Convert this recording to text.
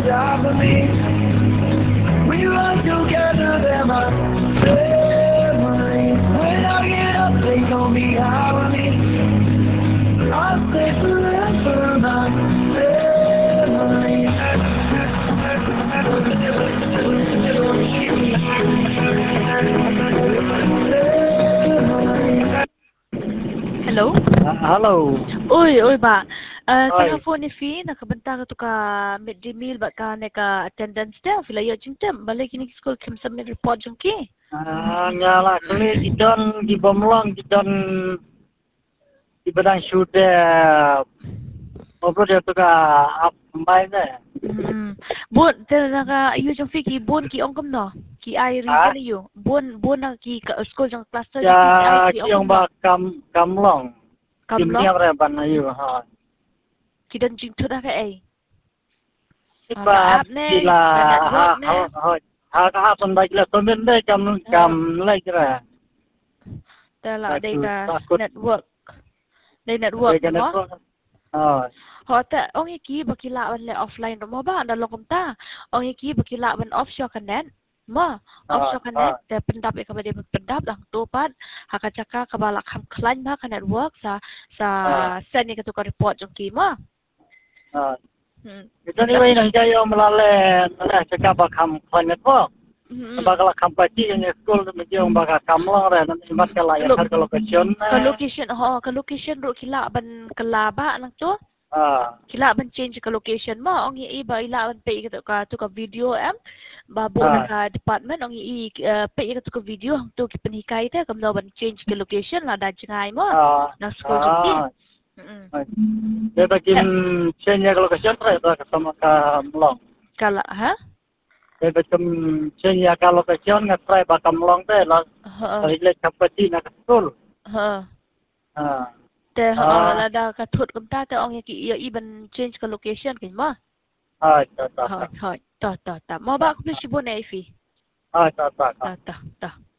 top of me. We run together, they're my family. When I get up, they gon' be high with me. I'll stay forever, my family. Hello? Hello. Uy, ba? Hi. Sa phone ni Fi, nakabanta ka to ka midday meal ba ka neka attendance dia, filayo jing tem, balik kini school kem submit report jong ki. Ngala kali kita di Bamlang kita di Badang Syude obrol itu ka up mai ne. Bon, tera ka iyo jong Fi ki bon ki ongkom no. Ki ai region iyo. Bon na ki school jong cluster Ya ki ai ki yang ongkom. ba Kamlong. Kamlong. Kimnya berapa na iyo ha. Ki dan jing tu dah ka ai. Ba sila ha ka pun baik lah komen deh kam lagi lah. Tela dai ka network. Dai network mo. Họ ta ông ấy ký bậc lạ bên là offline rồi mà bạn đã lòng công ta ông ấy ký bậc lạ bên offshore connect mà offshore connectแต่pendap itu kepada pendap dah topat hak cakap kebalak ham klan bah ke network sa send ni ketukar report jongki mah Itu ni wei nang jayo melale cakap bakam klan network bakal kampasi yang school menjadi bakal kamlang dah nanti bakal ya ke location ke location ru kila ban kelaba nang tu kila ban change ke location ma ong i ba ila ban pe ke tu ka video ba bo ka department ong i pe ke tu ka video tu ki penhikai te kam ban change ke location la da jangai ma na school ji dia bagian change ke location dah ke sama ka melong kala ha dia macam change ke location ngatrai bakal melong te lah ile kampasi nak school te la da ka thut kam ta te ong ki i ban change ke location kin ma ta ma ba ku shi bo nei fi ta